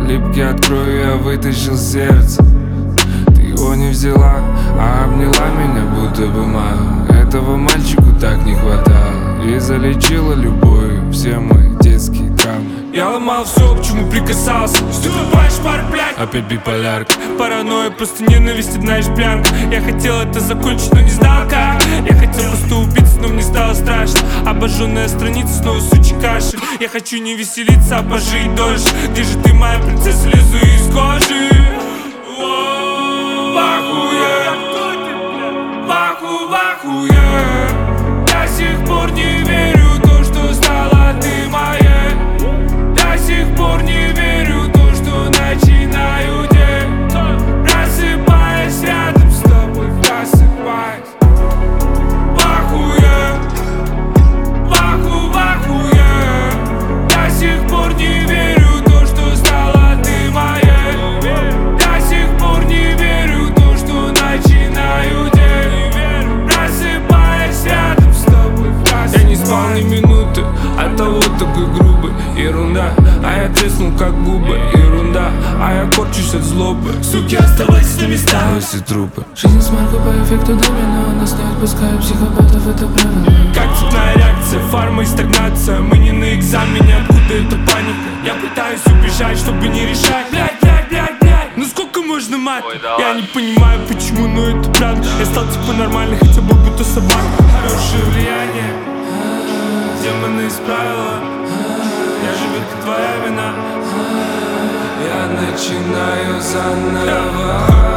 Липкий от крови я вытащил сердце. Ты его не взяла, а обняла меня будто бы мама. Этого мальчику так не хватало. И залечила любовью все мои детские травмы. Я ломал все, к чему прикасался. Ступаешь пар, блядь. Опять биполярка. Паранойя, просто ненависть, одна из пьянка. Я хотел это закончить, но не знал как. Я хотел просто убиться, но мне стало страшно. Обожженная страница, снова сучий кашель. Я хочу не веселиться, а пожить дольше. Где же ты, моя принцесса, лезу из кожи? Ваху, ваху, я до сих пор не верю в то, что стала ты моей. До сих пор не верю в то, что начинаю день. Просыпаясь рядом с тобой, просыпаясь. Ваху, я до сих пор не верю в то, что стала ты моей. До сих пор не верю в то, что начинаю день. Просыпаясь рядом с тобой, я не спал ни минуты, от того такой грубый. Ерунда, а я треснул как губы. Ерунда, а я корчусь от злобы. Суки, оставайтесь на местах. Все трупы. Жизнь смарка по эффекту домино. Нас не отпускают психопатов, это правило. Как цепная реакция, фарма и стагнация. Мы не на экзамене, откуда эта паника? Я пытаюсь убежать, чтобы не решать. Блядь, блядь, блядь, блядь. Ну сколько можно мать? Я не понимаю почему, но это правда. Я стал типа нормальный, хотя бы будто собака. Хорошее влияние, демоны исправила. Я же ведь твоя вина. Я начинаю заново.